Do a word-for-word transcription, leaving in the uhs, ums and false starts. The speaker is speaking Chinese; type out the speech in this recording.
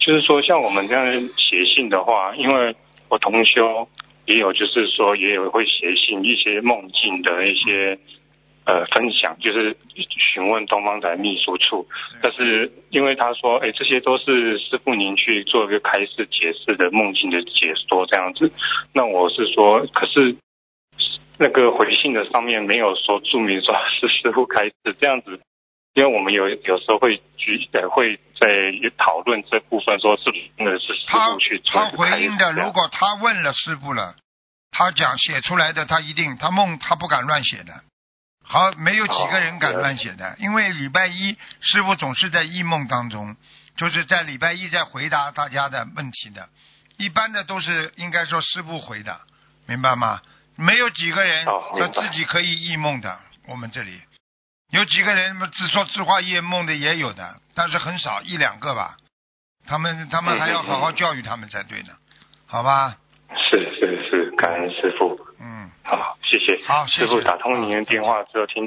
就是说像我们这样写信的话，因为我同修也有就是说也有会写信一些梦境的一些呃分享，就是询问东方台秘书处，但是因为他说哎，这些都是师父您去做一个开示解释的梦境的解说这样子，那我是说可是那个回信的上面没有说注明说是师父开示这样子，因为我们有有时候会举呃会在讨论这部分，说是真的是师父去做他他回应的，如果他问了师父了，他讲写出来的，他一定他梦他不敢乱写的。好，没有几个人敢乱写的，因为礼拜一师父总是在异梦当中，就是在礼拜一在回答大家的问题的，一般的都是应该说师父回的，明白吗？没有几个人他自己可以异梦的，我们这里有几个人自说自话夜梦的也有的，但是很少，一两个吧。他们他们还要好好教育他们才对呢，好吧？ 是是是，感恩师父。 嗯， 好，谢谢。 好，谢谢。 师父打通您的电话之后听。